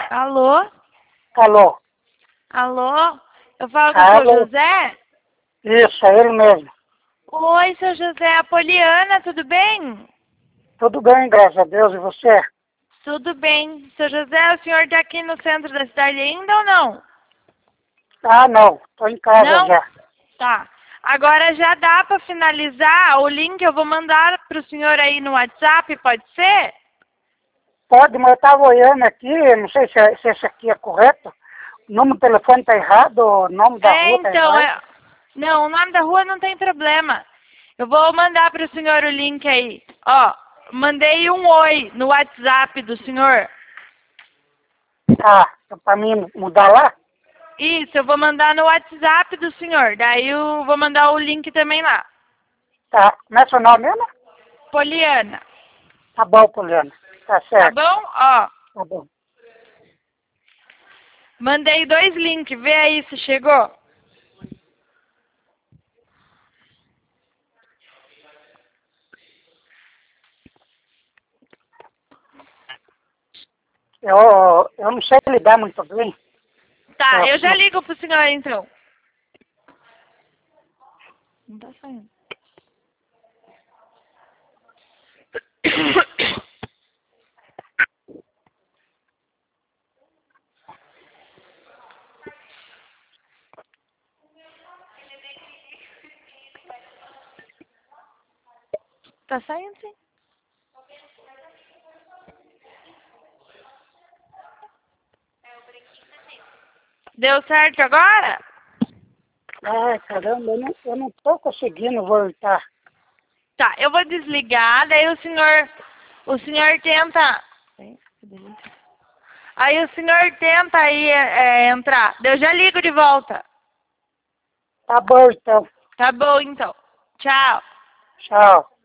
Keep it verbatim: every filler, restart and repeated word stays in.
Alô? Alô? Alô? Eu falo com o Alô? seu José? Isso, é ele mesmo. Oi, seu José, a Poliana, tudo bem? Tudo bem, graças a Deus. E você? Tudo bem. Seu José, o senhor está aqui no centro da cidade ainda ou não? Ah, não. Tô em casa Não? já. Tá. Agora já dá para finalizar o link, eu vou mandar para o senhor aí no WhatsApp, pode ser? Pode, mas eu estava olhando aqui, não sei se, é- se esse aqui é correto. O número do telefone está errado, o nome da É, rua está então, errado. é... não, o nome da rua não tem problema. Eu vou mandar para o senhor o link aí. Ó, mandei um oi no WhatsApp do senhor. Tá, para mim mudar lá? Isso, eu vou mandar no WhatsApp do senhor. Daí eu vou mandar o link também lá. Tá. Não é seu nome mesmo? Poliana. Tá bom, Poliana. Tá Tá certo. bom? Ó, Tá bom. mandei dois links. Vê aí se chegou. Eu, eu não sei lidar muito bem. Tá, Eu, eu já ligo pro senhor então. Não tá saindo. Tá saindo sim. Deu certo agora? ai, caramba, eu não, eu não tô conseguindo voltar. Tá, eu vou desligar, daí o senhor. O senhor tenta. Aí o senhor tenta aí é, é, entrar. Daí eu já ligo de volta. Tá bom, então. Tá bom então. Tchau. Tchau.